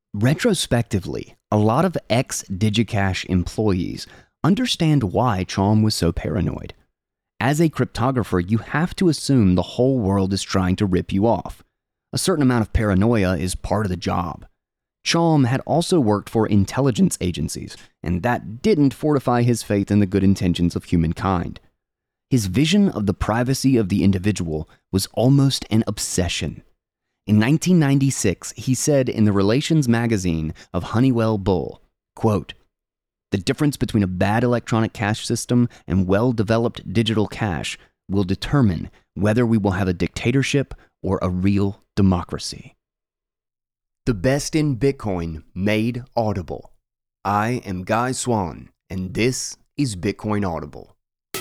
Retrospectively, a lot of ex-DigiCash employees understand why Chaum was so paranoid. As a cryptographer, you have to assume the whole world is trying to rip you off. A certain amount of paranoia is part of the job. Chaum had also worked for intelligence agencies, and that didn't fortify his faith in the good intentions of humankind. His vision of the privacy of the individual was almost an obsession. In 1996, he said in the Relations magazine of Honeywell Bull, quote, "The difference between a bad electronic cash system and well-developed digital cash will determine whether we will have a dictatorship or a real democracy." The best in Bitcoin made audible. I am Guy Swan, and this is Bitcoin Audible.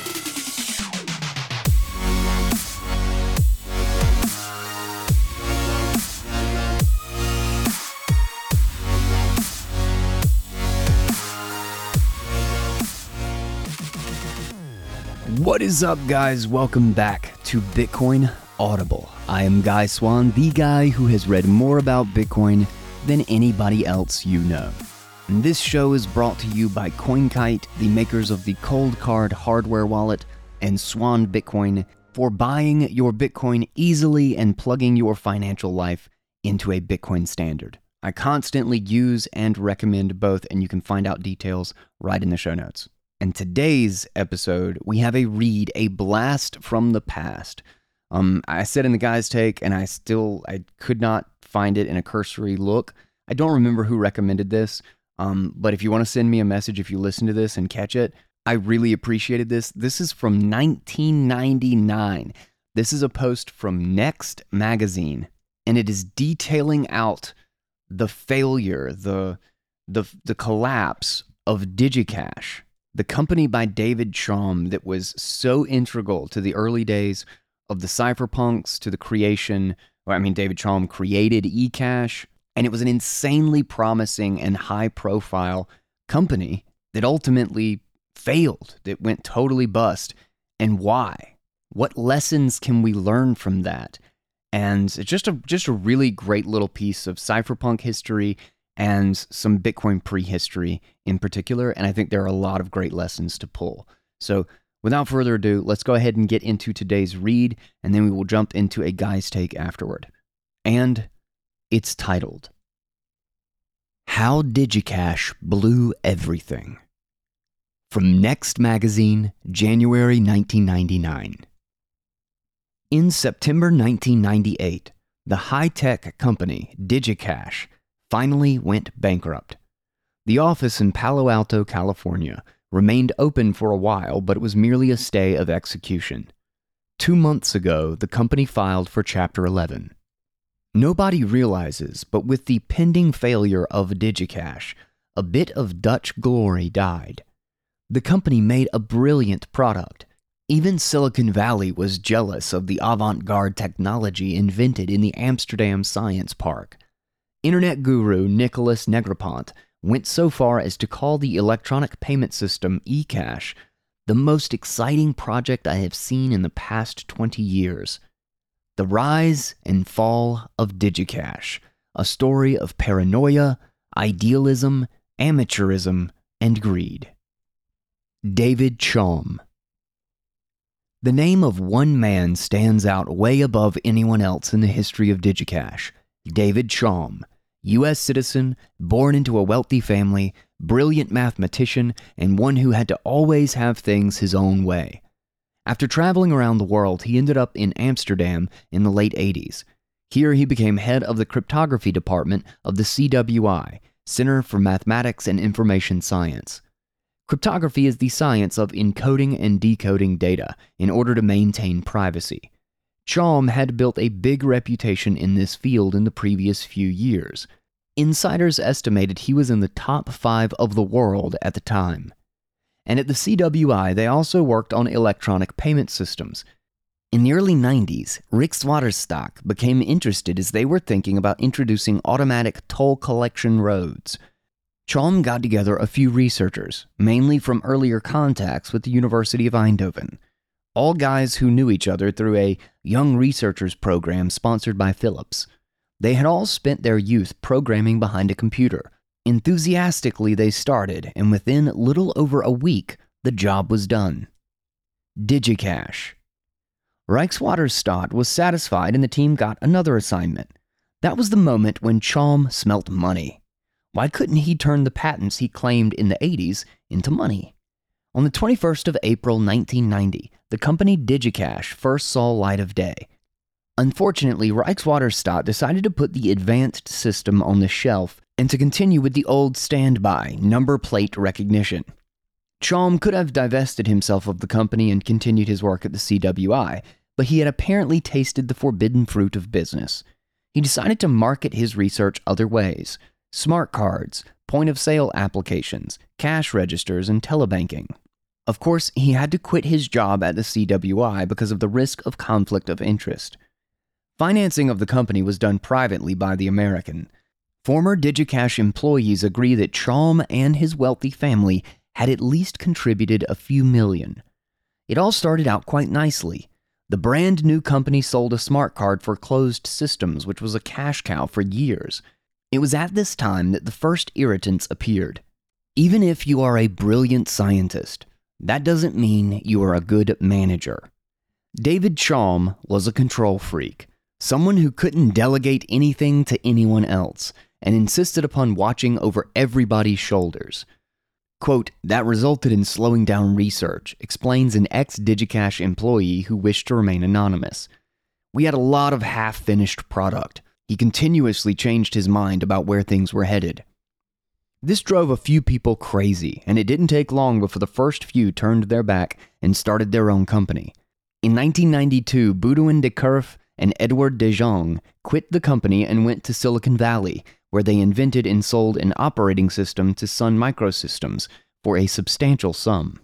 What is up, guys? Welcome back to Bitcoin Audible. I am Guy Swan, the guy who has read more about Bitcoin than anybody else you know. And this show is brought to you by CoinKite, the makers of the Cold Card hardware wallet, and Swan Bitcoin for buying your Bitcoin easily and plugging your financial life into a Bitcoin standard. I constantly use and recommend both, and you can find out details right in the show notes. In today's episode, we have a read, a blast from the past. I said in the guy's take, and I could not find it in a cursory look. I don't remember who recommended this, but if you want to send me a message if you listen to this and catch it, I really appreciated this. This is from 1999. This is a post from Next Magazine, and it is detailing out the failure, the collapse of DigiCash, the company by David Chaum that was so integral to the early days of the cypherpunks, to the creation, David Chaum created eCash, and it was an insanely promising and high-profile company that ultimately failed, that went totally bust. And why? What lessons can we learn from that? And it's just a really great little piece of cypherpunk history and some Bitcoin prehistory in particular, and I think there are a lot of great lessons to pull. So without further ado, let's go ahead and get into today's read, and then we will jump into a guy's take afterward. And it's titled, How DigiCash Blew Everything. From Next Magazine, January 1999. In September 1998, the high-tech company DigiCash finally went bankrupt. The office in Palo Alto, California, remained open for a while, but it was merely a stay of execution. 2 months ago, the company filed for Chapter 11. Nobody realizes, but with the pending failure of DigiCash, a bit of Dutch glory died. The company made a brilliant product. Even Silicon Valley was jealous of the avant-garde technology invented in the Amsterdam Science Park. Internet guru Nicholas Negroponte went so far as to call the electronic payment system eCash the most exciting project I have seen in the past 20 years. The rise and fall of DigiCash, a story of paranoia, idealism, amateurism, and greed. David Chaum. The name of one man stands out way above anyone else in the history of DigiCash. David Chaum, U.S. citizen, born into a wealthy family, brilliant mathematician, and one who had to always have things his own way. After traveling around the world, he ended up in Amsterdam in the late 80s. Here he became head of the cryptography department of the CWI, Center for Mathematics and Information Science. Cryptography is the science of encoding and decoding data in order to maintain privacy. Chaum had built a big reputation in this field in the previous few years. Insiders estimated he was in the top 5 of the world at the time. And at the CWI, they also worked on electronic payment systems. In the early 90s, Rijkswaterstaat became interested as they were thinking about introducing automatic toll collection roads. Chaum got together a few researchers, mainly from earlier contacts with the University of Eindhoven. All guys who knew each other through a Young Researchers program sponsored by Philips. They had all spent their youth programming behind a computer. Enthusiastically they started, and within little over a week, the job was done. DigiCash. Reichswaterstadt was satisfied and the team got another assignment. That was the moment when Chaum smelt money. Why couldn't he turn the patents he claimed in the 80s into money? On the 21st of April 1990, the company DigiCash first saw light of day. Unfortunately, Reichswaterstadt decided to put the advanced system on the shelf and to continue with the old standby number plate recognition. Chaum could have divested himself of the company and continued his work at the CWI, but he had apparently tasted the forbidden fruit of business. He decided to market his research other ways: smart cards, point-of-sale applications, cash registers, and telebanking. Of course, he had to quit his job at the CWI because of the risk of conflict of interest. Financing of the company was done privately by the American. Former DigiCash employees agree that Chaum and his wealthy family had at least contributed a few million. It all started out quite nicely. The brand new company sold a smart card for closed systems, which was a cash cow for years. It was at this time that the first irritants appeared. Even if you are a brilliant scientist, that doesn't mean you are a good manager. David Chaum was a control freak. Someone who couldn't delegate anything to anyone else, and insisted upon watching over everybody's shoulders. Quote, "That resulted in slowing down research," explains an ex-DigiCash employee who wished to remain anonymous. "We had a lot of half-finished product. He continuously changed his mind about where things were headed." This drove a few people crazy, and it didn't take long before the first few turned their back and started their own company. In 1992, Baudouin de Kerff and Edward de Jong quit the company and went to Silicon Valley, where they invented and sold an operating system to Sun Microsystems for a substantial sum.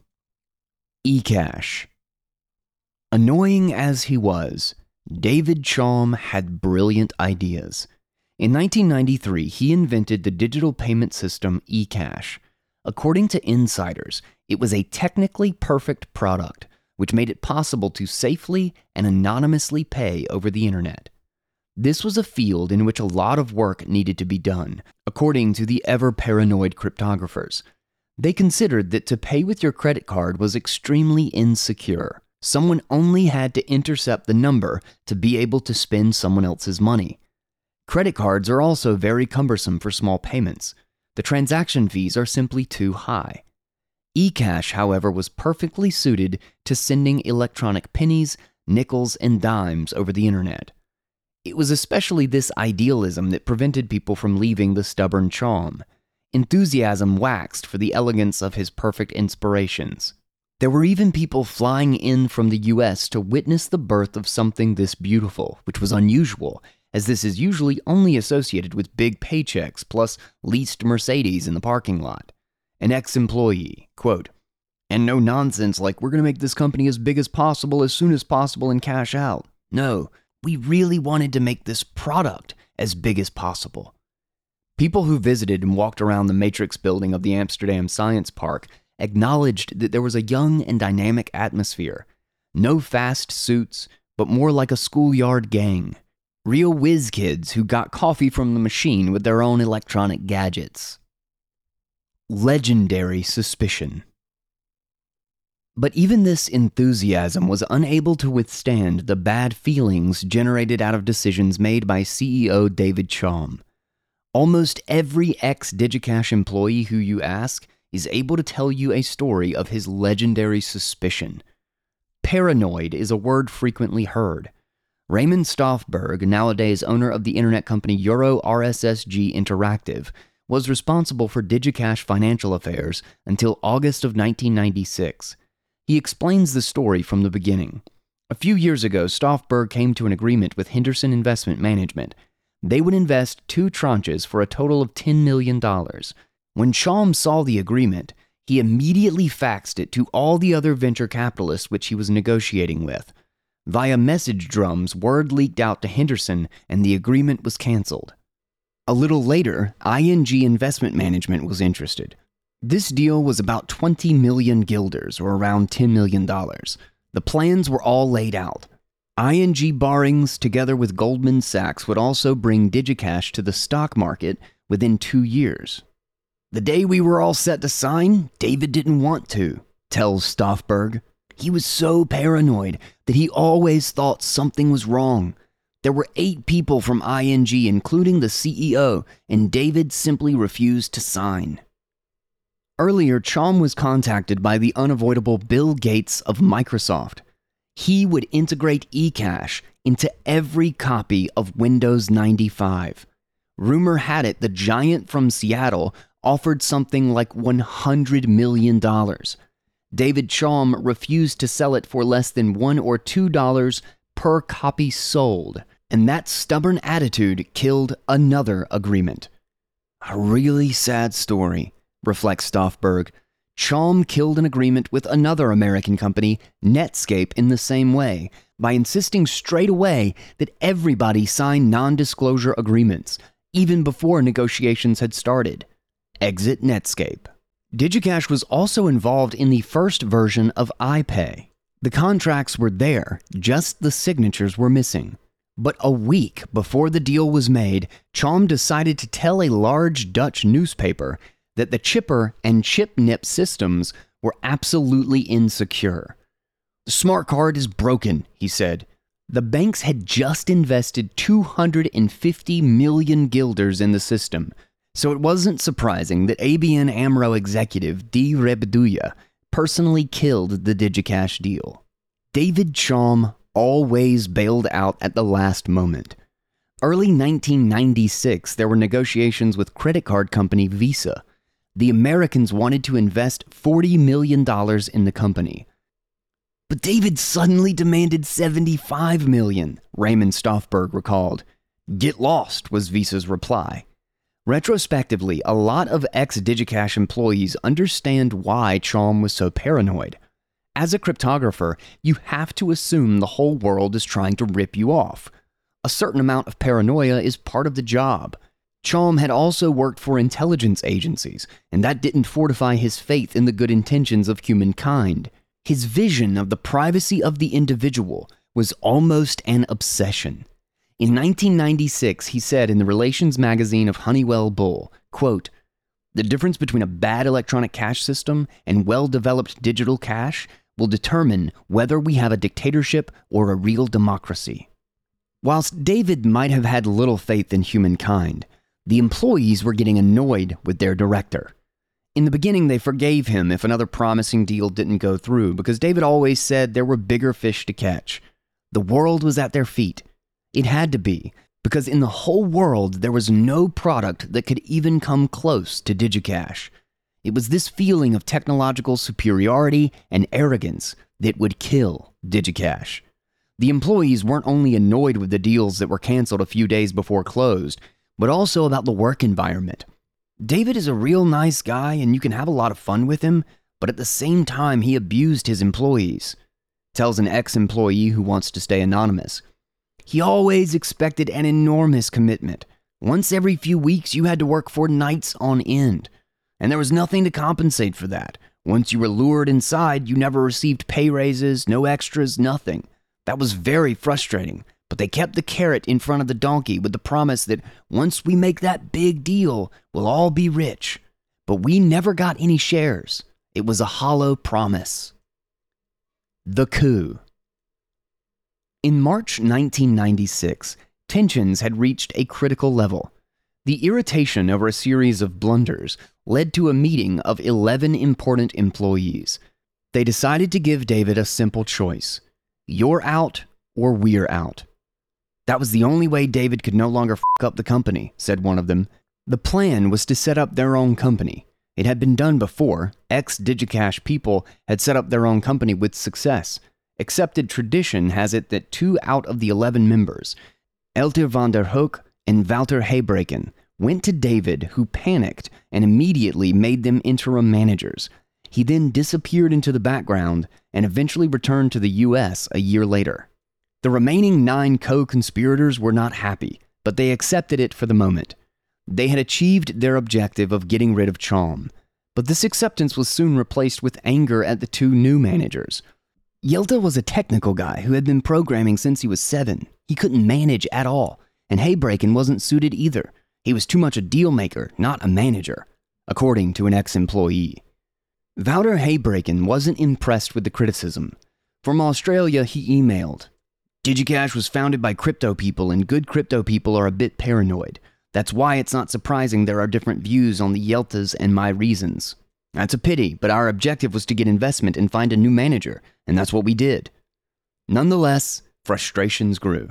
eCash. Annoying as he was, David Chaum had brilliant ideas. In 1993, he invented the digital payment system eCash. According to insiders, it was a technically perfect product, which made it possible to safely and anonymously pay over the internet. This was a field in which a lot of work needed to be done, according to the ever-paranoid cryptographers. They considered that to pay with your credit card was extremely insecure. Someone only had to intercept the number to be able to spend someone else's money. Credit cards are also very cumbersome for small payments. The transaction fees are simply too high. eCash, however, was perfectly suited to sending electronic pennies, nickels, and dimes over the internet. It was especially this idealism that prevented people from leaving the stubborn Chaum. Enthusiasm waxed for the elegance of his perfect inspirations. There were even people flying in from the US to witness the birth of something this beautiful, which was unusual, as this is usually only associated with big paychecks plus leased Mercedes in the parking lot. An ex-employee, quote, "And no nonsense like we're going to make this company as big as soon as possible and cash out. No, we really wanted to make this product as big as possible." People who visited and walked around the Matrix building of the Amsterdam Science Park acknowledged that there was a young and dynamic atmosphere. No fast suits, but more like a schoolyard gang. Real whiz kids who got coffee from the machine with their own electronic gadgets. Legendary suspicion. But even this enthusiasm was unable to withstand the bad feelings generated out of decisions made by CEO David Chaum. Almost every ex-DigiCash employee who you ask is able to tell you a story of his legendary suspicion. Paranoid is a word frequently heard. Raymond Stoffberg, nowadays owner of the internet company Euro RSSG Interactive, was responsible for DigiCash financial affairs until August of 1996. He explains the story from the beginning. A few years ago, Stoffberg came to an agreement with Henderson Investment Management. They would invest 2 tranches for a total of $10 million. When Chaum saw the agreement, he immediately faxed it to all the other venture capitalists which he was negotiating with. Via message drums, word leaked out to Henderson and the agreement was canceled. A little later, ING Investment Management was interested. This deal was about 20 million guilders, or around $10 million. The plans were all laid out. ING borrowings together with Goldman Sachs would also bring DigiCash to the stock market within 2 years. The day we were all set to sign, David didn't want to, tells Stoffberg. He was so paranoid that he always thought something was wrong. There were 8 people from ING, including the CEO, and David simply refused to sign. Earlier, Chaum was contacted by the unavoidable Bill Gates of Microsoft. He would integrate eCash into every copy of Windows 95. Rumor had it the giant from Seattle offered something like $100 million. David Chaum refused to sell it for less than $1 or $2 per copy sold, and that stubborn attitude killed another agreement. A really sad story, reflects Stoffberg. Chaum killed an agreement with another American company, Netscape, in the same way, by insisting straight away that everybody sign non-disclosure agreements, even before negotiations had started. Exit Netscape. DigiCash was also involved in the first version of iPay. The contracts were there, just the signatures were missing. But a week before the deal was made, Chaum decided to tell a large Dutch newspaper that the Chipper and ChipNip systems were absolutely insecure. The smart card is broken, he said. The banks had just invested 250 million guilders in the system, so it wasn't surprising that ABN AMRO executive D. Rebeduya personally killed the DigiCash deal. David Chaum always bailed out at the last moment. Early 1996, there were negotiations with credit card company Visa. The Americans wanted to invest $40 million in the company. But David suddenly demanded $75 million, Raymond Stoffberg recalled. Get lost, was Visa's reply. Retrospectively, a lot of ex-DigiCash employees understand why Chaum was so paranoid. As a cryptographer, you have to assume the whole world is trying to rip you off. A certain amount of paranoia is part of the job. Chaum had also worked for intelligence agencies, and that didn't fortify his faith in the good intentions of humankind. His vision of the privacy of the individual was almost an obsession. In 1996, he said in the Relations magazine of Honeywell Bull, quote, "The difference between a bad electronic cash system and well-developed digital cash will determine whether we have a dictatorship or a real democracy." Whilst David might have had little faith in humankind, the employees were getting annoyed with their director. In the beginning, they forgave him if another promising deal didn't go through because David always said there were bigger fish to catch. The world was at their feet. It had to be, because in the whole world there was no product that could even come close to DigiCash. It was this feeling of technological superiority and arrogance that would kill DigiCash. The employees weren't only annoyed with the deals that were canceled a few days before closed, but also about the work environment. David is a real nice guy and you can have a lot of fun with him, but at the same time he abused his employees, tells an ex-employee who wants to stay anonymous. He always expected an enormous commitment. Once every few weeks you had to work for nights on end, and there was nothing to compensate for that. Once you were lured inside, you never received pay raises, no extras, nothing. That was very frustrating. But they kept the carrot in front of the donkey with the promise that once we make that big deal, we'll all be rich. But we never got any shares. It was a hollow promise. The coup. In March 1996, tensions had reached a critical level. The irritation over a series of blunders led to a meeting of 11 important employees. They decided to give David a simple choice. You're out or we're out. That was the only way David could no longer f*** up the company, said one of them. The plan was to set up their own company. It had been done before. Ex-DigiCash people had set up their own company with success. Accepted tradition has it that 2 out of the 11 members, Elter van der Hoek and Wouter Hebreken, went to David, who panicked and immediately made them interim managers. He then disappeared into the background and eventually returned to the US a year later. The remaining 9 co-conspirators were not happy, but they accepted it for the moment. They had achieved their objective of getting rid of Chaum, but this acceptance was soon replaced with anger at the 2 new managers. Yelta was a technical guy who had been programming since he was 7. He couldn't manage at all, and Haybraken wasn't suited either. He was too much a deal maker, not a manager, according to an ex-employee. Wouter Haybraken wasn't impressed with the criticism. From Australia, he emailed, "DigiCash was founded by crypto people, and good crypto people are a bit paranoid. That's why it's not surprising there are different views on the Yeltas and my reasons. That's a pity, but our objective was to get investment and find a new manager, and that's what we did." Nonetheless, frustrations grew.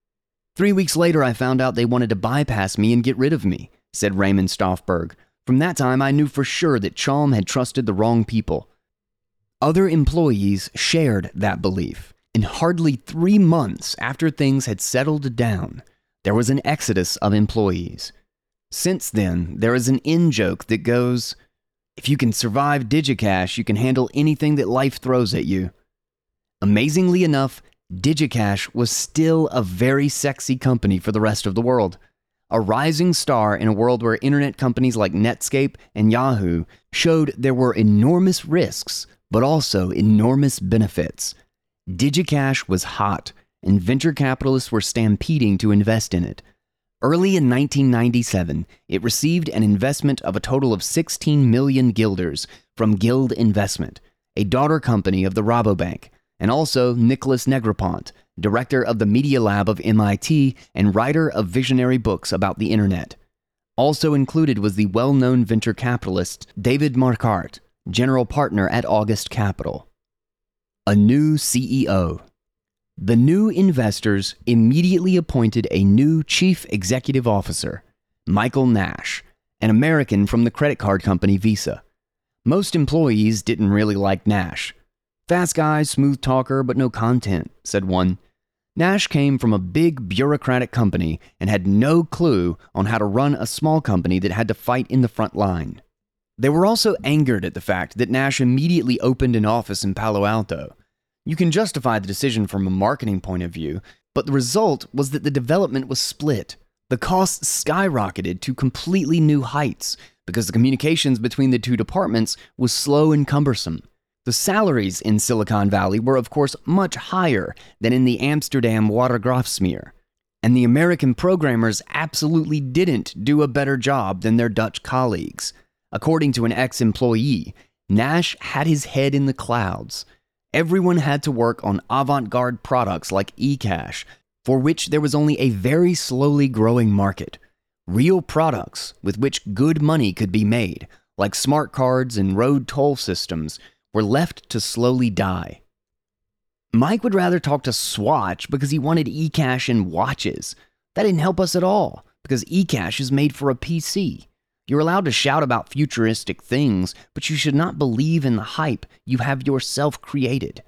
3 weeks later, I found out they wanted to bypass me and get rid of me, said Raymond Stoffberg. From that time, I knew for sure that Chaum had trusted the wrong people. Other employees shared that belief, and hardly 3 months after things had settled down, there was an exodus of employees. Since then, there is an in-joke that goes, "If you can survive DigiCash, you can handle anything that life throws at you." Amazingly enough, DigiCash was still a very sexy company for the rest of the world. A rising star in a world where internet companies like Netscape and Yahoo showed there were enormous risks, but also enormous benefits. DigiCash was hot, and venture capitalists were stampeding to invest in it. Early in 1997, it received an investment of a total of 16 million guilders from Guild Investment, a daughter company of the Rabobank, and also Nicholas Negroponte, director of the Media Lab of MIT and writer of visionary books about the internet. Also included was the well-known venture capitalist David Marquardt, general partner at August Capital. A new CEO. The new investors immediately appointed a new chief executive officer, Michael Nash, an American from the credit card company Visa. Most employees didn't really like Nash. "Fast guy, smooth talker, but no content," said one. Nash came from a big bureaucratic company and had no clue on how to run a small company that had to fight in the front line. They were also angered at the fact that Nash immediately opened an office in Palo Alto. You can justify the decision from a marketing point of view, but the result was that the development was split. The costs skyrocketed to completely new heights because the communications between the two departments was slow and cumbersome. The salaries in Silicon Valley were, of course, much higher than in the Amsterdam Watergraafsmeer, and the American programmers absolutely didn't do a better job than their Dutch colleagues. According to an ex-employee, Nash had his head in the clouds. Everyone had to work on avant-garde products like eCash, for which there was only a very slowly growing market. Real products with which good money could be made, like smart cards and road toll systems, were left to slowly die. Mike would rather talk to Swatch because he wanted eCash and watches. That didn't help us at all, because eCash is made for a PC. You're allowed to shout about futuristic things, but you should not believe in the hype you have yourself created.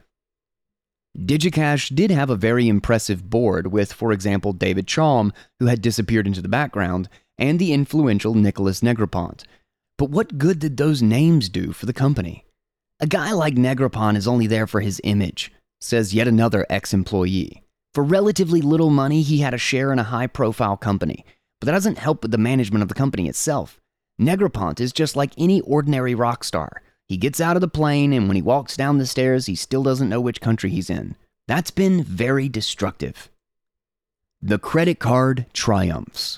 DigiCash did have a very impressive board with, for example, David Chaum, who had disappeared into the background, and the influential Nicholas Negroponte. But what good did those names do for the company? A guy like Negroponte is only there for his image, says yet another ex-employee. For relatively little money, he had a share in a high-profile company, but that doesn't help with the management of the company itself. Negroponte is just like any ordinary rock star. He gets out of the plane, and when he walks down the stairs, he still doesn't know which country he's in. That's been very destructive. The credit card triumphs.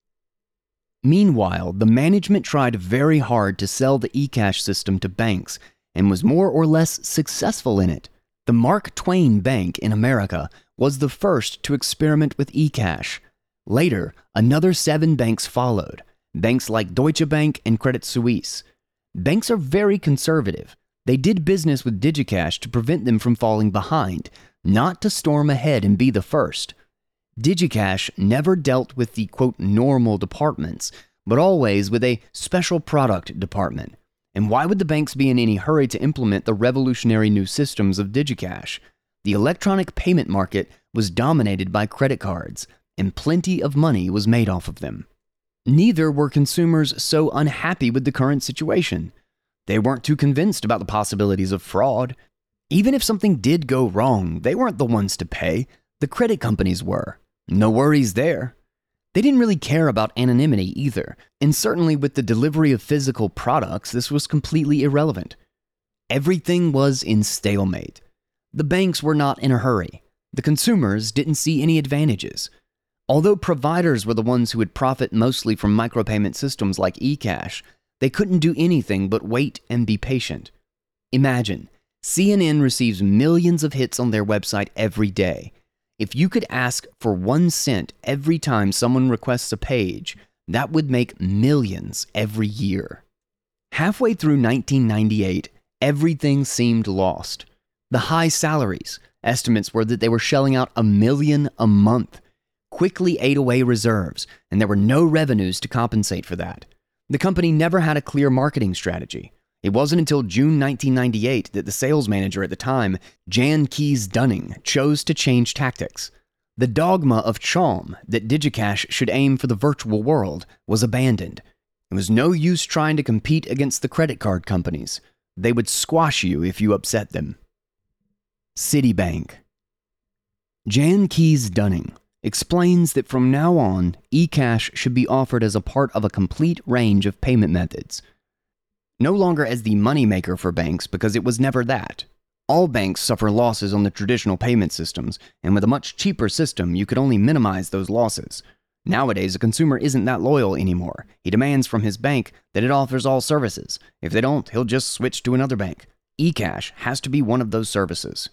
Meanwhile, the management tried very hard to sell the eCash system to banks and was more or less successful in it. The Mark Twain Bank in America was the first to experiment with eCash. Later, another 7 banks followed, banks like Deutsche Bank and Credit Suisse. Banks are very conservative. They did business with DigiCash to prevent them from falling behind, not to storm ahead and be the first. DigiCash never dealt with the, quote, normal departments, but always with a special product department. And why would the banks be in any hurry to implement the revolutionary new systems of DigiCash? The electronic payment market was dominated by credit cards, and plenty of money was made off of them. Neither were consumers so unhappy with the current situation. They weren't too convinced about the possibilities of fraud. Even if something did go wrong, they weren't the ones to pay. The credit companies were. No worries there. They didn't really care about anonymity either, and certainly with the delivery of physical products, this was completely irrelevant. Everything was in stalemate. The banks were not in a hurry. The consumers didn't see any advantages. Although providers were the ones who would profit mostly from micropayment systems like eCash, they couldn't do anything but wait and be patient. Imagine, CNN receives millions of hits on their website every day. If you could ask for 1 cent every time someone requests a page, that would make millions every year. Halfway through 1998, everything seemed lost. The high salaries, estimates were that they were shelling out $1 million a month, quickly ate away reserves, and there were no revenues to compensate for that. The company never had a clear marketing strategy. It wasn't until June 1998 that the sales manager at the time, Jan Kees Dunning, chose to change tactics. The dogma of Chom that DigiCash should aim for the virtual world was abandoned. It was no use trying to compete against the credit card companies. They would squash you if you upset them. Citibank. Jan Kees Dunning explains that from now on, eCash should be offered as a part of a complete range of payment methods. No longer as the moneymaker for banks, because it was never that. All banks suffer losses on the traditional payment systems, and with a much cheaper system, you could only minimize those losses. Nowadays, a consumer isn't that loyal anymore. He demands from his bank that it offers all services. If they don't, he'll just switch to another bank. eCash has to be one of those services.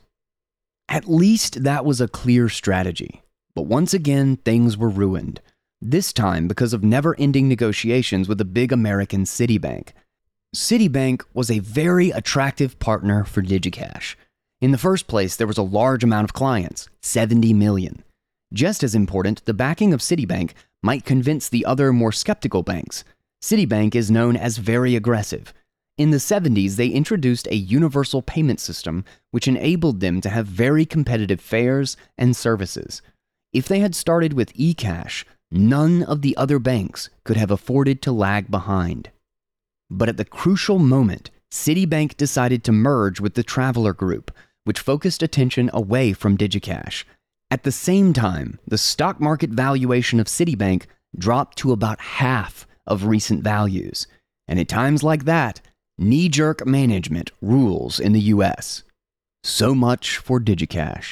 At least that was a clear strategy. But once again, things were ruined. This time because of never-ending negotiations with the big American Citibank. Citibank was a very attractive partner for DigiCash. In the first place, there was a large amount of clients, 70 million. Just as important, the backing of Citibank might convince the other more skeptical banks. Citibank is known as very aggressive. In the 70s, they introduced a universal payment system which enabled them to have very competitive fares and services. If they had started with eCash, none of the other banks could have afforded to lag behind. But at the crucial moment, Citibank decided to merge with the Traveler Group, which focused attention away from DigiCash. At the same time, the stock market valuation of Citibank dropped to about half of recent values. And at times like that, knee-jerk management rules in the US. So much for DigiCash.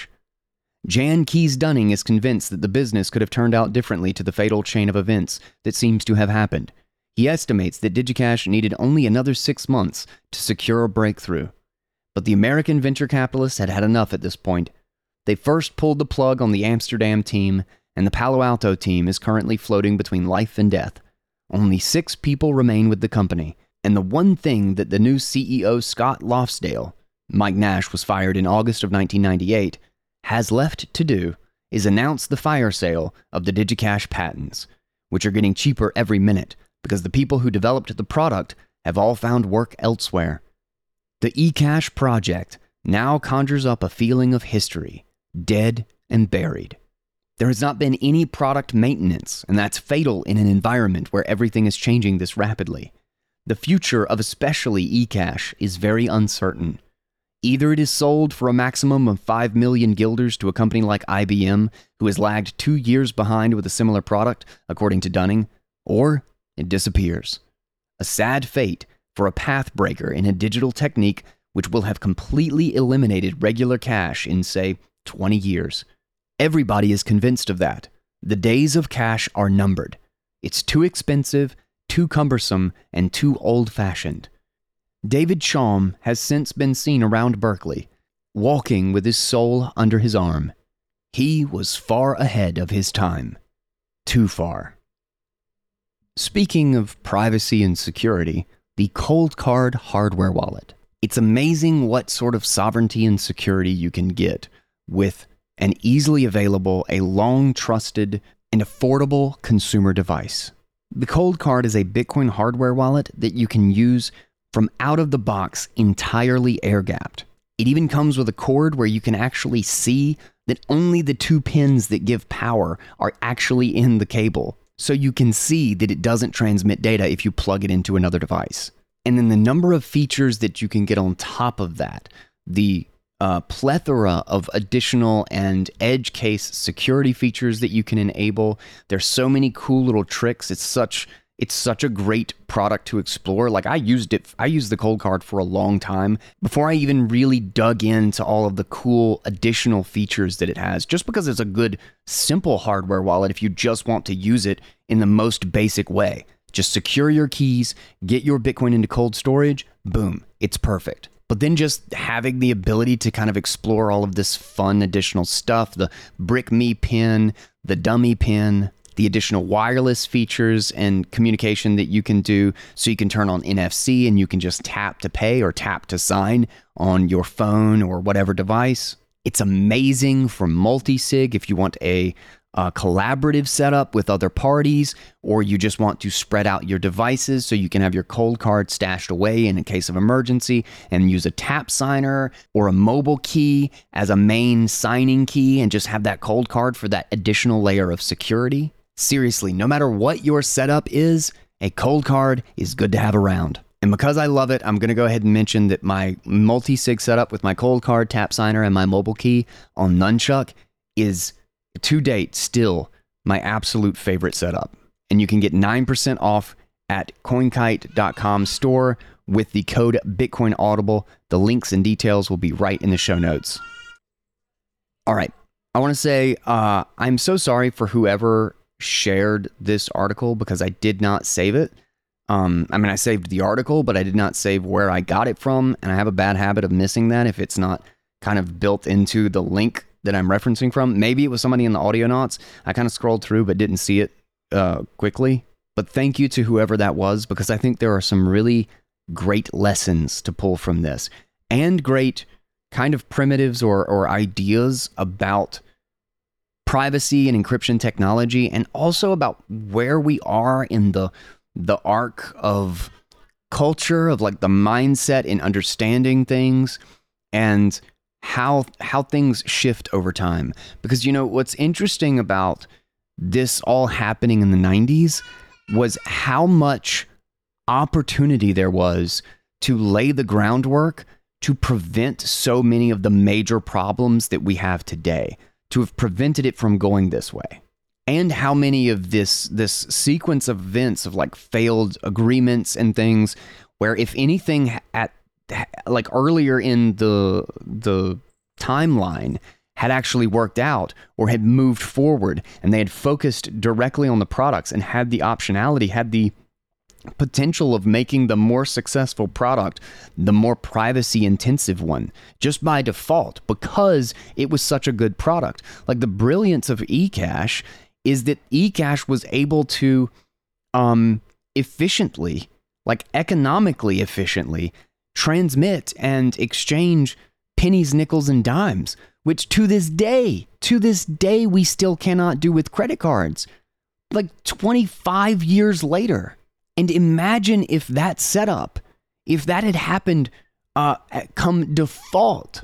Jan Kees Dunning is convinced that the business could have turned out differently to the fatal chain of events that seems to have happened. He estimates that DigiCash needed only another 6 months to secure a breakthrough. But the American venture capitalists had had enough at this point. They first pulled the plug on the Amsterdam team, and the Palo Alto team is currently floating between life and death. Only 6 people remain with the company, and the one thing that the new CEO Scott Lofsdale, Mike Nash was fired in August of 1998, has left to do is announce the fire sale of the DigiCash patents, which are getting cheaper every minute, because the people who developed the product have all found work elsewhere. The eCash project now conjures up a feeling of history, dead and buried. There has not been any product maintenance, and that's fatal in an environment where everything is changing this rapidly. The future of especially eCash is very uncertain. Either it is sold for a maximum of 5 million guilders to a company like IBM, who has lagged 2 years behind with a similar product, according to Dunning, or it disappears. A sad fate for a pathbreaker in a digital technique which will have completely eliminated regular cash in, say, 20 years. Everybody is convinced of that. The days of cash are numbered. It's too expensive, too cumbersome, and too old-fashioned. David Chaum has since been seen around Berkeley, walking with his soul under his arm. He was far ahead of his time. Too far. Speaking of privacy and security, the Coldcard hardware wallet. It's amazing what sort of sovereignty and security you can get with an easily available, a long-trusted, and affordable consumer device. The Coldcard is a Bitcoin hardware wallet that you can use from out of the box, entirely air-gapped. It even comes with a cord where you can actually see that only the 2 pins that give power are actually in the cable. So you can see that it doesn't transmit data if you plug it into another device. And then the number of features that you can get on top of that, the plethora of additional and edge case security features that you can enable. There's so many cool little tricks. It's such It's such a great product to explore. Like I used the Cold Card for a long time before I even really dug into all of the cool additional features that it has, just because it's a good, simple hardware wallet if you just want to use it in the most basic way. Just secure your keys, get your Bitcoin into cold storage, boom, it's perfect. But then just having the ability to kind of explore all of this fun additional stuff, the BrickMe pin, the dummy pin, the additional wireless features and communication that you can do, so you can turn on NFC and you can just tap to pay or tap to sign on your phone or whatever device. It's amazing for multi-sig if you want a collaborative setup with other parties, or you just want to spread out your devices so you can have your Cold Card stashed away in a case of emergency and use a tap signer or a mobile key as a main signing key and just have that Cold Card for that additional layer of security. Seriously, no matter what your setup is, a Cold Card is good to have around. And because I love it, I'm going to go ahead and mention that my multi-sig setup with my Cold Card, tap signer, and my mobile key on Nunchuk is, to date, still my absolute favorite setup. And you can get 9% off at CoinKite.com store with the code BitcoinAudible. The links and details will be right in the show notes. All right. I want to say I'm so sorry for whoever shared this article because I did not save it. I saved the article, but I did not save where I got it from. And I have a bad habit of missing that if it's not kind of built into the link that I'm referencing from. Maybe it was somebody in the Audionauts. I kind of scrolled through but didn't see it quickly. But thank you to whoever that was, because I think there are some really great lessons to pull from this and great kind of primitives or ideas about privacy and encryption technology, and also about where we are in the arc of culture, of like the mindset in understanding things and how things shift over time. Because, you know, what's interesting about this all happening in the 90s was how much opportunity there was to lay the groundwork to prevent so many of the major problems that we have today, to have prevented it from going this way. And how many of this sequence of events of like failed agreements and things where, if anything at like earlier in the timeline had actually worked out or had moved forward and they had focused directly on the products and had the optionality, had the potential of making the more successful product the more privacy intensive one, just by default, because it was such a good product. Like, the brilliance of eCash is that eCash was able to efficiently, like economically efficiently, transmit and exchange pennies, nickels, and dimes, which to this day we still cannot do with credit cards, like 25 years later. And imagine if that setup, if that had happened come default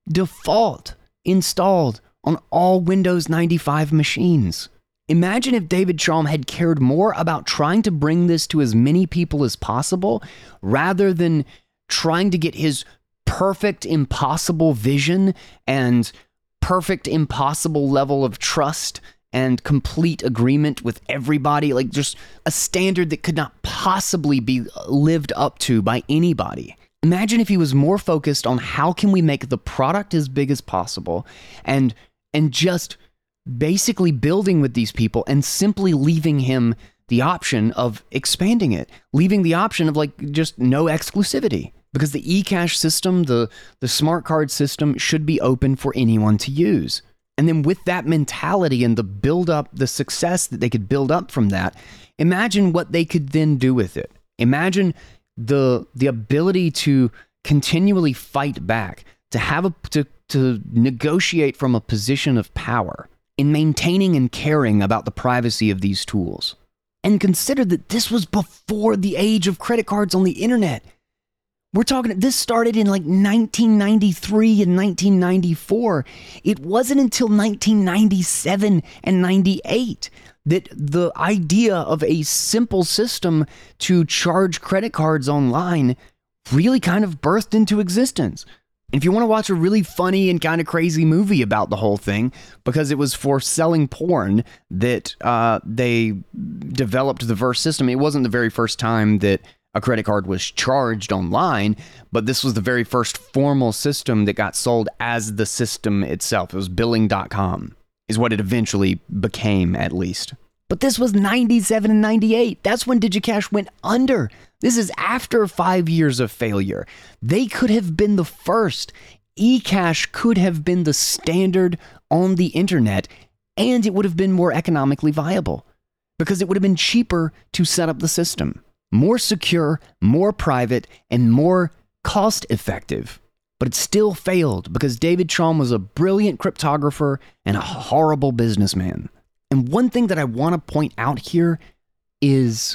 installed on all Windows 95 machines. Imagine if David Chaum had cared more about trying to bring this to as many people as possible rather than trying to get his perfect impossible vision and perfect impossible level of trust and complete agreement with everybody, like just a standard that could not possibly be lived up to by anybody. Imagine if he was more focused on how can we make the product as big as possible and just basically building with these people and simply leaving him the option of expanding it, leaving the option of like just no exclusivity. Because the eCash system, the smart card system should be open for anyone to use. And then with that mentality and the build up, the success that they could build up from that, imagine what they could then do with it. Imagine the ability to continually fight back, to have to negotiate from a position of power in maintaining and caring about the privacy of these tools. And consider that this was before the age of credit cards on the internet. We're talking, this started in like 1993 and 1994. It wasn't until 1997 and 98 that the idea of a simple system to charge credit cards online really kind of birthed into existence. And if you want to watch a really funny and kind of crazy movie about the whole thing, because it was for selling porn that they developed the VERSE system. It wasn't the very first time that a credit card was charged online, but this was the very first formal system that got sold as the system itself. It was billing.com is what it eventually became, at least. But this was 97 and 98. That's when DigiCash went under. This is after 5 years of failure. They could have been the first. eCash could have been the standard on the internet, and it would have been more economically viable because it would have been cheaper to set up the system. More secure, more private, and more cost effective. But it still failed because David Chaum was a brilliant cryptographer and a horrible businessman. And one thing that I want to point out here is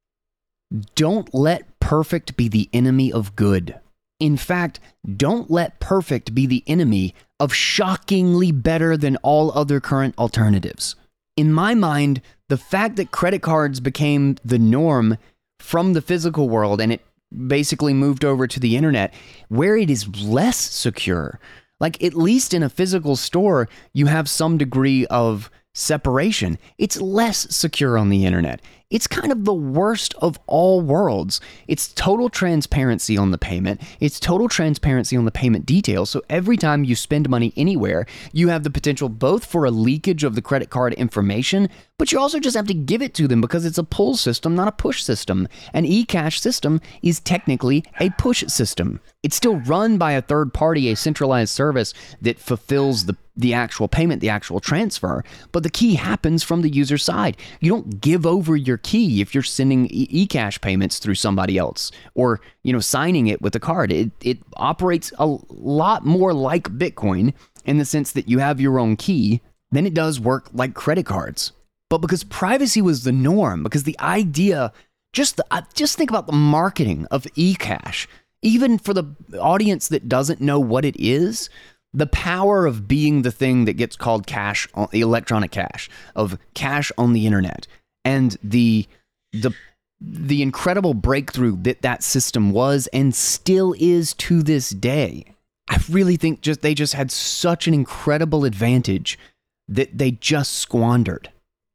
don't let perfect be the enemy of good. In fact, don't let perfect be the enemy of shockingly better than all other current alternatives. In my mind, the fact that credit cards became the norm from the physical world and it basically moved over to the internet, where it is less secure, like at least in a physical store, you have some degree of separation. It's less secure on the internet. It's kind of the worst of all worlds. It's total transparency on the payment. It's total transparency on the payment details. So every time you spend money anywhere, you have the potential both for a leakage of the credit card information, but you also just have to give it to them because it's a pull system, not a push system. An eCash system is technically a push system. It's still run by a third party, a centralized service that fulfills the actual payment, the actual transfer, but the key happens from the user side. You don't give over your key if you're sending eCash payments through somebody else or, signing it with a card. It operates a lot more like Bitcoin in the sense that you have your own key than it does work like credit cards. But because privacy was the norm, because the idea, just think about the marketing of eCash, even for the audience that doesn't know what it is, the power of being the thing that gets called cash, electronic cash, of cash on the internet, and the incredible breakthrough that system was and still is to this day. I really think they just had such an incredible advantage that they just squandered.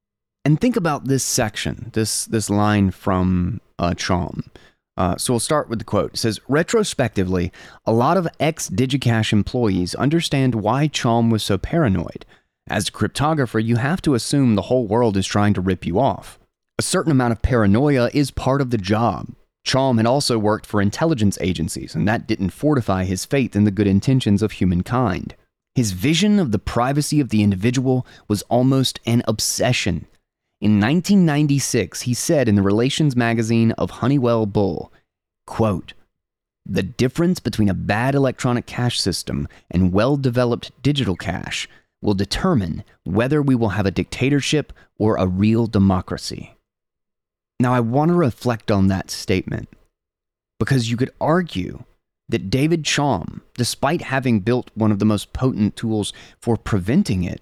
And think about this section, this line from Chaum. So we'll start with the quote. It says, retrospectively, a lot of ex-DigiCash employees understand why Chaum was so paranoid. As a cryptographer, you have to assume the whole world is trying to rip you off. A certain amount of paranoia is part of the job. Chaum had also worked for intelligence agencies, and that didn't fortify his faith in the good intentions of humankind. His vision of the privacy of the individual was almost an obsession. In 1996, he said in the Relations magazine of Honeywell Bull, quote, "The difference between a bad electronic cash system and well-developed digital cash will determine whether we will have a dictatorship or a real democracy." Now, I want to reflect on that statement because you could argue that David Chaum, despite having built one of the most potent tools for preventing it,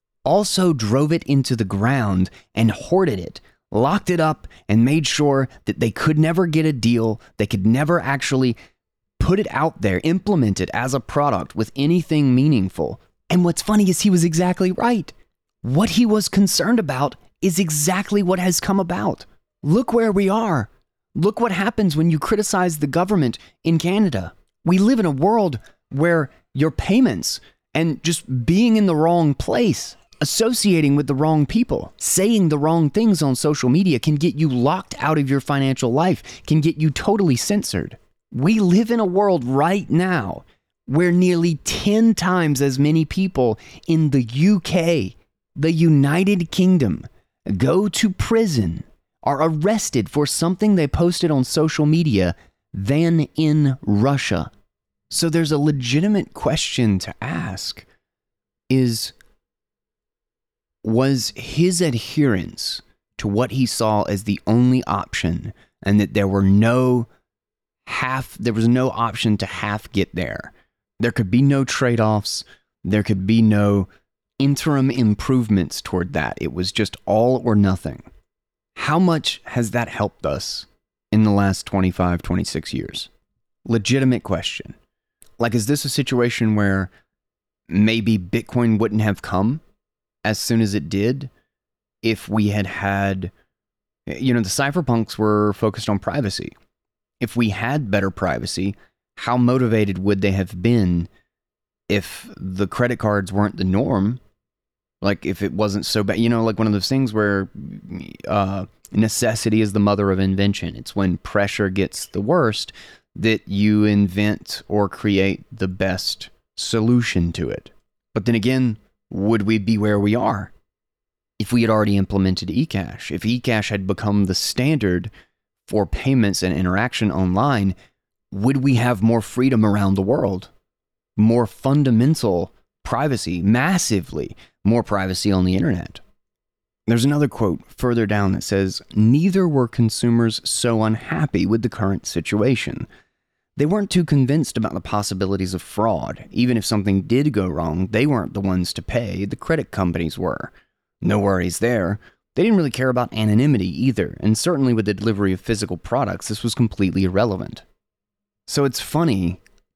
also drove it into the ground and hoarded it, locked it up, and made sure that they could never get a deal, they could never actually put it out there, implement it as a product with anything meaningful. And what's funny is he was exactly right. What he was concerned about is exactly what has come about. Look where we are. Look what happens when you criticize the government in Canada. We live in a world where your payments and just being in the wrong place, associating with the wrong people, saying the wrong things on social media can get you locked out of your financial life, can get you totally censored. We live in a world right now where nearly 10 times as many people in the UK, the United Kingdom, go to prison, are arrested for something they posted on social media than in Russia. So there's a legitimate question to ask was his adherence to what he saw as the only option and that there was no option to half get there. There could be no trade-offs. There could be no interim improvements toward that. It was just all or nothing. How much has that helped us in the last 25, 26 years? Legitimate question. Like, is this a situation where maybe Bitcoin wouldn't have come as soon as it did if we had, the cypherpunks were focused on privacy. If we had better privacy, how motivated would they have been if the credit cards weren't the norm? Like, if it wasn't so bad, like one of those things where necessity is the mother of invention. It's when pressure gets the worst that you invent or create the best solution to it. But then again, would we be where we are if we had already implemented eCash? If eCash had become the standard for payments and interaction online, would we have more freedom around the world? More fundamental privacy, massively more privacy on the internet. There's another quote further down that says, "Neither were consumers so unhappy with the current situation. They weren't too convinced about the possibilities of fraud. Even if something did go wrong, they weren't the ones to pay, the credit companies were. No worries there. They didn't really care about anonymity either, and certainly with the delivery of physical products, this was completely irrelevant." So it's funny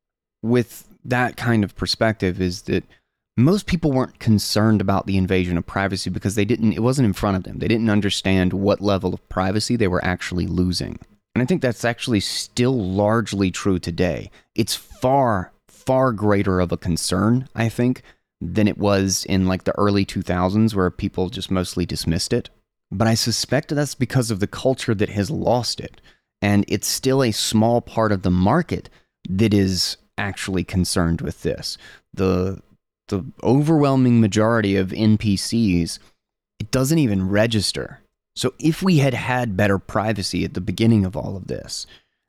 with that kind of perspective is that most people weren't concerned about the invasion of privacy because it wasn't in front of them. They didn't understand what level of privacy they were actually losing. And I think that's actually still largely true today. It's far, far greater of a concern, I think, than it was in like the early 2000s where people just mostly dismissed it. But I suspect that's because of the culture that has lost it. And it's still a small part of the market that is actually concerned with this. The overwhelming majority of NPCs, it doesn't even register. So if we had had better privacy at the beginning of all of this,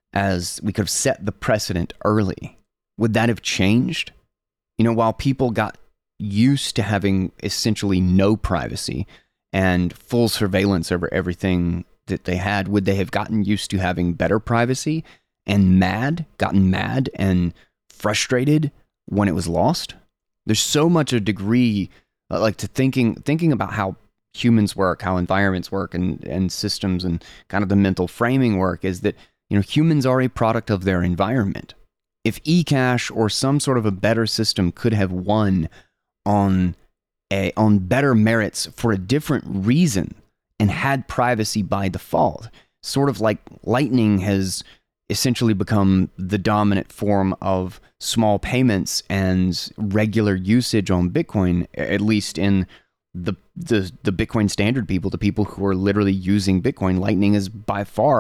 as we could have set the precedent early, would that have changed? While people got used to having essentially no privacy and full surveillance over everything that they had, would they have gotten used to having better privacy and gotten mad and frustrated when it was lost? There's so much a degree to thinking about how humans work, how environments work, and systems and kind of the mental framing work is that, humans are a product of their environment. If eCash or some sort of a better system could have won on better merits for a different reason and had privacy by default, sort of like Lightning has essentially become the dominant form of small payments and regular usage on Bitcoin, at least in the Bitcoin standard people, the people who are literally using Bitcoin. Lightning is by far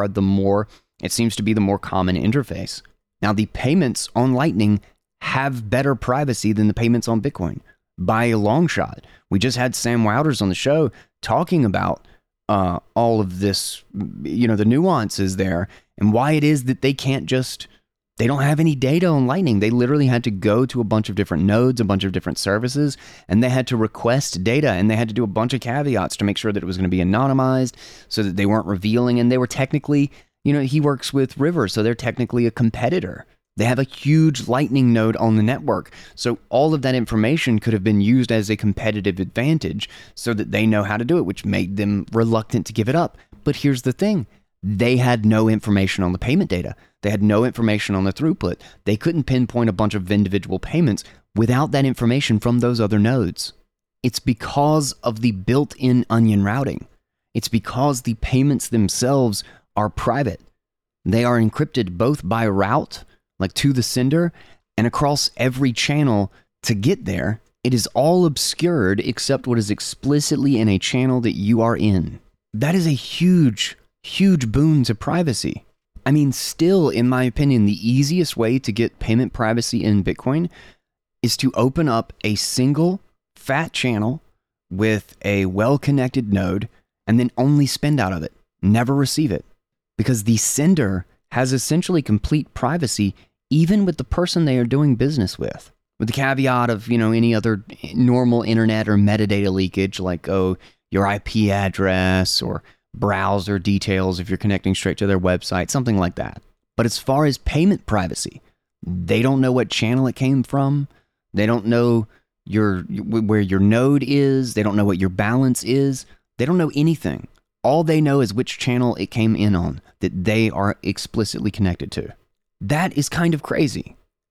it seems to be the more common interface. Now, the payments on Lightning have better privacy than the payments on Bitcoin by a long shot. We just had Sam Wouters on the show talking about all of this, the nuances there and why it is that they don't have any data on Lightning. They literally had to go to a bunch of different nodes, a bunch of different services, and they had to request data, and they had to do a bunch of caveats to make sure that it was going to be anonymized so that they weren't revealing. And they were technically, he works with River, so they're technically a competitor. They have a huge Lightning node on the network. So all of that information could have been used as a competitive advantage so that they know how to do it, which made them reluctant to give it up. But here's the thing. They had no information on the payment data. They had no information on the throughput. They couldn't pinpoint a bunch of individual payments without that information from those other nodes. It's because of the built-in onion routing. It's because the payments themselves are private. They are encrypted both by route, like to the sender, and across every channel to get there. It is all obscured except what is explicitly in a channel that you are in. That is a huge boon to privacy. I mean, still, in my opinion, the easiest way to get payment privacy in Bitcoin is to open up a single fat channel with a well-connected node and then only spend out of it, never receive it. Because the sender has essentially complete privacy even with the person they are doing business with the caveat of, any other normal internet or metadata leakage like, your IP address or browser details if you're connecting straight to their website, something like that. But as far as payment privacy, they don't know what channel it came from. They don't know where your node is. They don't know what your balance is. They don't know anything. All they know is which channel it came in on that they are explicitly connected to. That is kind of crazy.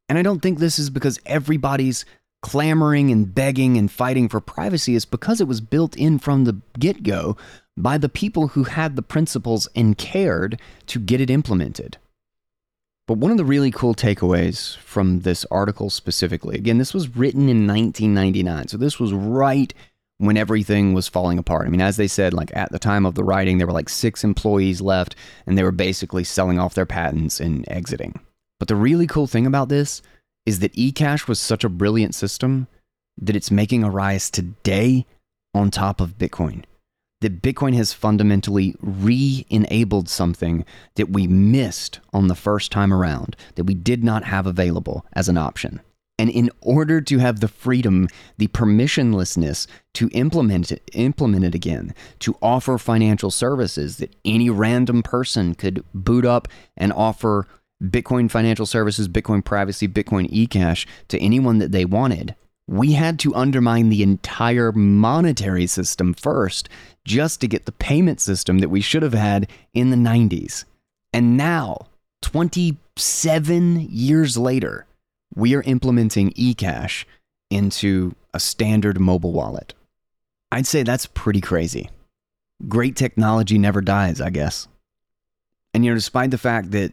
And I don't think this is because everybody's clamoring and begging and fighting for privacy. It's because it was built in from the get-go by the people who had the principles and cared to get it implemented. But one of the really cool takeaways from this article specifically, again, this was written in 1999, so this was right when everything was falling apart. I mean, as they said, like at the time of the writing, there were like 6 employees left, and they were basically selling off their patents and exiting. But the really cool thing about this is that eCash was such a brilliant system that it's making a rise today on top of Bitcoin. That Bitcoin has fundamentally re-enabled something that we missed on the first time around, that we did not have available as an option. And in order to have the freedom, the permissionlessness to implement it again, to offer financial services that any random person could boot up and offer Bitcoin financial services, Bitcoin privacy, Bitcoin eCash to anyone that they wanted, we had to undermine the entire monetary system first just to get the payment system that we should have had in the 90s. And now, 27 years later, we are implementing eCash into a standard mobile wallet. I'd say that's pretty crazy. Great technology never dies, I guess. And, despite the fact that,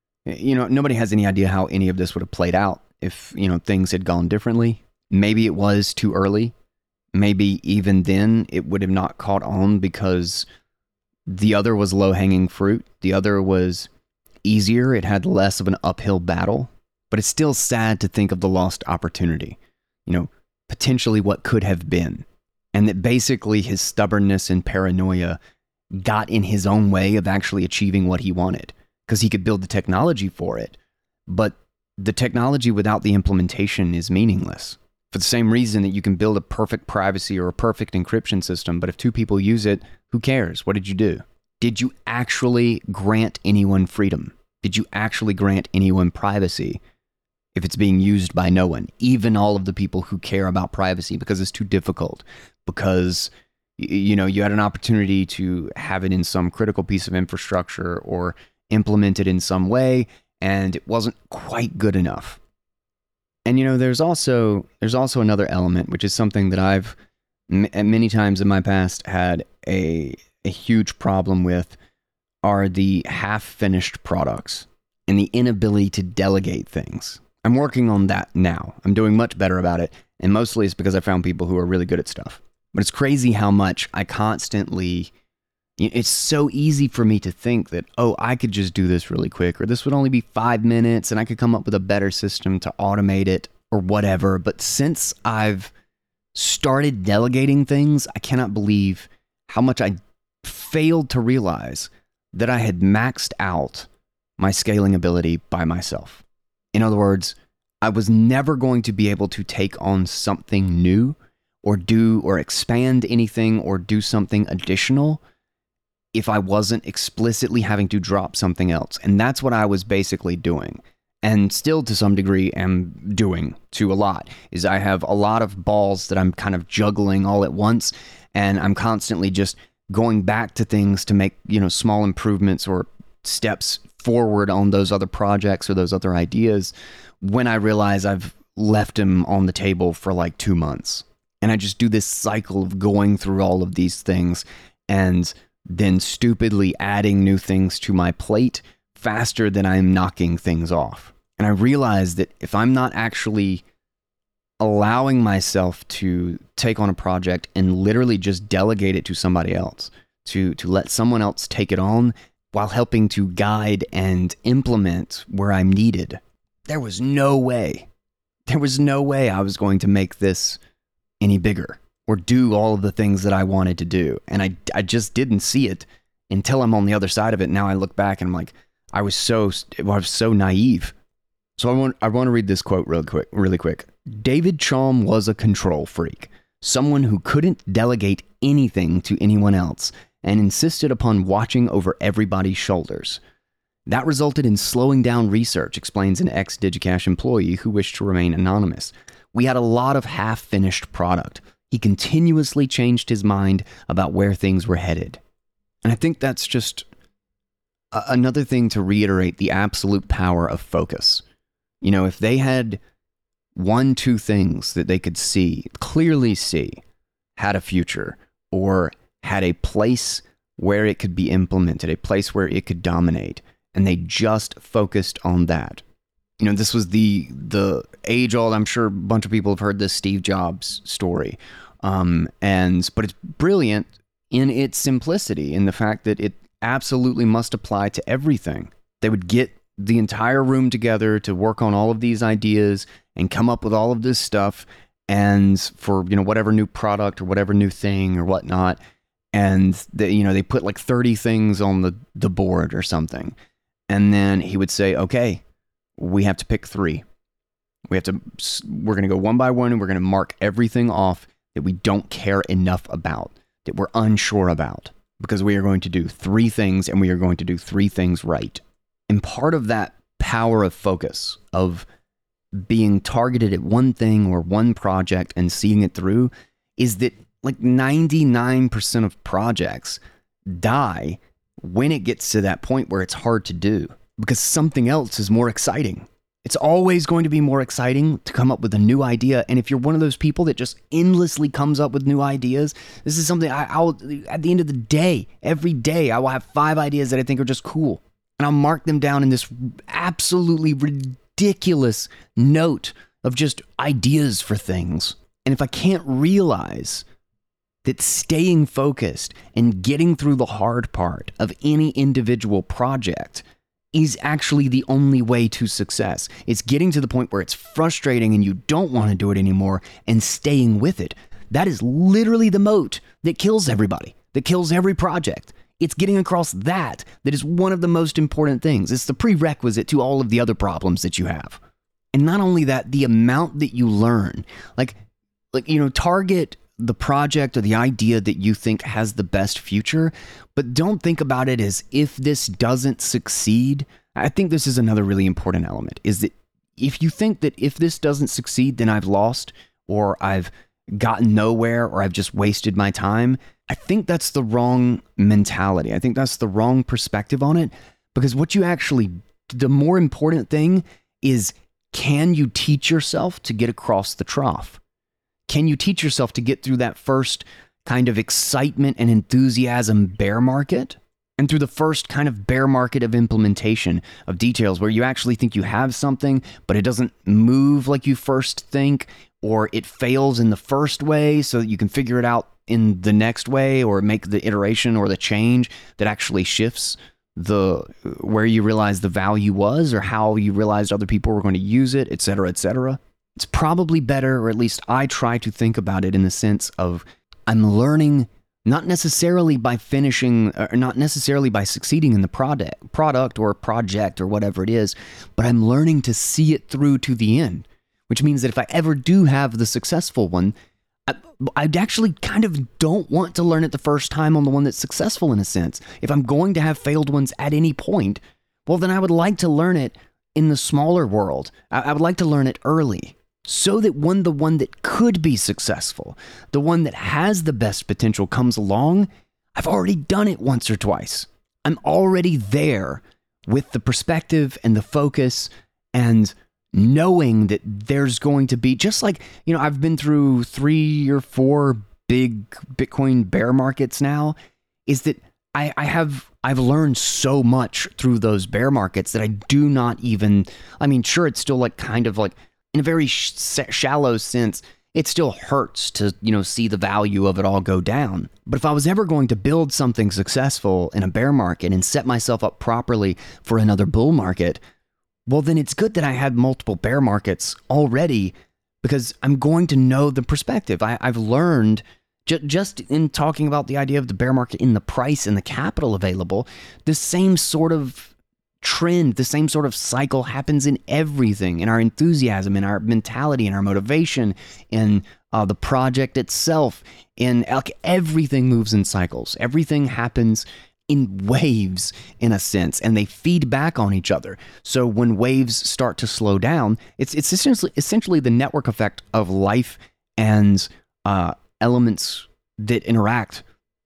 nobody has any idea how any of this would have played out if, things had gone differently. Maybe it was too early. Maybe even then it would have not caught on because the other was low-hanging fruit. The other was easier. It had less of an uphill battle. But it's still sad to think of the lost opportunity, potentially what could have been. And that basically his stubbornness and paranoia got in his own way of actually achieving what he wanted. Because he could build the technology for it. But the technology without the implementation is meaningless. For the same reason that you can build a perfect privacy or a perfect encryption system, but if 2 people use it, who cares? What did you do? Did you actually grant anyone freedom? Did you actually grant anyone privacy if it's being used by no one? Even all of the people who care about privacy because it's too difficult, because you had an opportunity to have it in some critical piece of infrastructure or implement it in some way, and it wasn't quite good enough. And there's also another element, which is something that I've many times in my past had a huge problem with, are the half-finished products and the inability to delegate things. I'm working on that now. I'm doing much better about it, and mostly it's because I found people who are really good at stuff. But it's crazy how much I constantly... It's so easy for me to think that, I could just do this really quick, or this would only be 5 minutes, and I could come up with a better system to automate it, or whatever. But since I've started delegating things, I cannot believe how much I failed to realize that I had maxed out my scaling ability by myself. In other words, I was never going to be able to take on something new, or do or expand anything, or do something additional if I wasn't explicitly having to drop something else. And that's what I was basically doing. And still to some degree am doing to a lot, is I have a lot of balls that I'm kind of juggling all at once. And I'm constantly just going back to things to make, small improvements or steps forward on those other projects or those other ideas when I realize I've left them on the table for like 2 months. And I just do this cycle of going through all of these things and then stupidly adding new things to my plate faster than I'm knocking things off. And I realized that if I'm not actually allowing myself to take on a project and literally just delegate it to somebody else, to let someone else take it on while helping to guide and implement where I'm needed, there was no way I was going to make this any bigger or do all of the things that I wanted to do. And I just didn't see it until I'm on the other side of it. Now I look back and I'm like, I was so naive. So I want to read this quote really quick. David Chaum was a control freak, someone who couldn't delegate anything to anyone else and insisted upon watching over everybody's shoulders. That resulted in slowing down research, explains an ex-DigiCash employee who wished to remain anonymous. We had a lot of half-finished product. He continuously changed his mind about where things were headed. And I think that's just another thing to reiterate the absolute power of focus. If they had 1-2 things that they could clearly see, had a future or had a place where it could be implemented, a place where it could dominate, and they just focused on that. This was the age-old, I'm sure a bunch of people have heard this Steve Jobs story. But it's brilliant in its simplicity, in the fact that it absolutely must apply to everything. They would get the entire room together to work on all of these ideas and come up with all of this stuff, and for whatever new product or whatever new thing or whatnot, and they put like 30 things on the board or something, and then he would say, okay, we have to pick 3. We're going to go one by one, and we're going to mark everything off that we don't care enough about, that we're unsure about, because we are going to do 3 things, and we are going to do 3 things right. And part of that power of focus, of being targeted at one thing or one project and seeing it through, is that like 99% of projects die when it gets to that point where it's hard to do, because something else is more exciting. It's always going to be more exciting to come up with a new idea. And if you're one of those people that just endlessly comes up with new ideas, this is something I'll at the end of the day, every day, I will have 5 ideas that I think are just cool. And I'll mark them down in this absolutely ridiculous note of just ideas for things. And if I can't realize that staying focused and getting through the hard part of any individual project is actually the only way to success, it's getting to the point where it's frustrating and you don't want to do it anymore and staying with it. That is literally the moat that kills everybody, that kills every project. It's getting across that is one of the most important things. It's the prerequisite to all of the other problems that you have. And not only that, the amount that you learn, target the project or the idea that you think has the best future, but don't think about it as if this doesn't succeed. I think this is another really important element, is that if you think that if this doesn't succeed, then I've lost, or I've gotten nowhere, or I've just wasted my time, I think that's the wrong mentality. I think that's the wrong perspective on it, because the more important thing is, can you teach yourself to get across the trough? Can you teach yourself to get through that first kind of excitement and enthusiasm bear market, and through the first kind of bear market of implementation of details where you actually think you have something, but it doesn't move like you first think, or it fails in the first way so that you can figure it out in the next way, or make the iteration or the change that actually shifts where you realize the value was, or how you realized other people were going to use it, et cetera, et cetera. It's probably better, or at least I try to think about it in the sense of, I'm learning not necessarily by finishing, or not necessarily by succeeding in the product or project or whatever it is, but I'm learning to see it through to the end, which means that if I ever do have the successful one, I actually kind of don't want to learn it the first time on the one that's successful, in a sense. If I'm going to have failed ones at any point, well, then I would like to learn it in the smaller world. I would like to learn it early, so that when the one that could be successful, the one that has the best potential comes along, I've already done it once or twice. I'm already there with the perspective and the focus, and knowing that there's going to be, just like, I've been through 3 or 4 big Bitcoin bear markets now, is that I've learned so much through those bear markets that I do not even, sure, it's still kind of in a very shallow sense, it still hurts to, see the value of it all go down. But if I was ever going to build something successful in a bear market and set myself up properly for another bull market, well, then it's good that I had multiple bear markets already, because I'm going to know the perspective. I've learned, just in talking about the idea of the bear market in the price and the capital available, the same sort of trend, the same sort of cycle happens in everything, in our enthusiasm, in our mentality, in our motivation, in the project itself, in everything moves in cycles. Everything happens in waves, in a sense, and they feed back on each other. So when waves start to slow down, it's essentially the network effect of life and elements that interact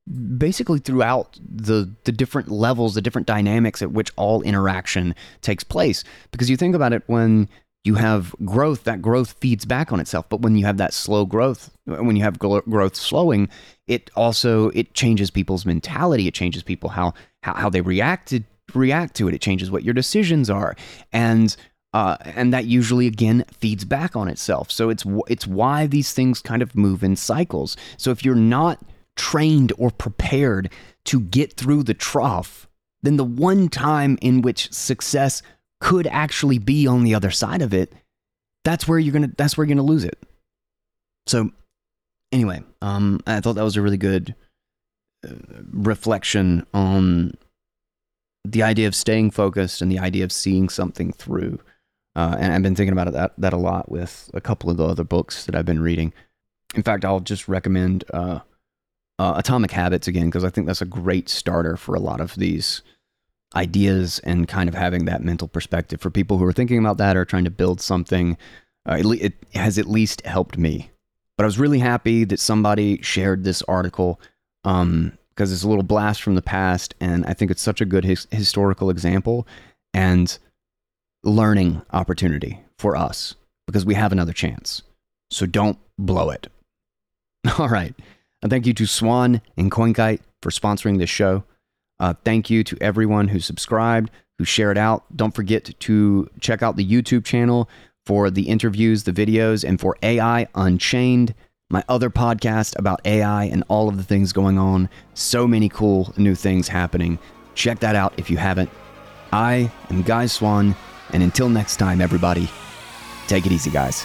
basically throughout the different levels, the different dynamics at which all interaction takes place. Because you think about it, when you have growth, that growth feeds back on itself. But when you have that slow growth, when you have growth slowing, it changes people's mentality. It changes people how they react to it. It changes what your decisions are, and that usually again feeds back on itself. So it's why these things kind of move in cycles. So if you're not trained or prepared to get through the trough, then the one time in which success could actually be on the other side of it, that's where you're gonna lose it. So anyway, I thought that was a really good reflection on the idea of staying focused and the idea of seeing something through. And I've been thinking about that a lot with a couple of the other books that I've been reading. In fact, I'll just recommend Atomic Habits again, because I think that's a great starter for a lot of these ideas and kind of having that mental perspective for people who are thinking about that or trying to build something. It has at least helped me. But I was really happy that somebody shared this article because it's a little blast from the past, and I think it's such a good historical example and learning opportunity for us, because we have another chance. So don't blow it. All right. And thank you to Swan and CoinKite for sponsoring this show. Thank you to everyone who subscribed, who shared out. Don't forget to check out the YouTube channel for the interviews, the videos, and for AI Unchained, my other podcast about AI and all of the things going on. So many cool new things happening. Check that out if you haven't. I am Guy Swan, and until next time, everybody, take it easy, guys.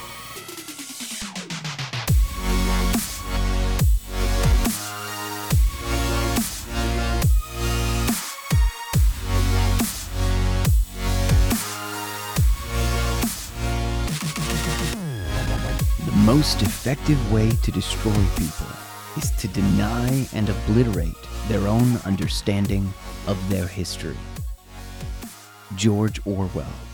The most effective way to destroy people is to deny and obliterate their own understanding of their history. George Orwell.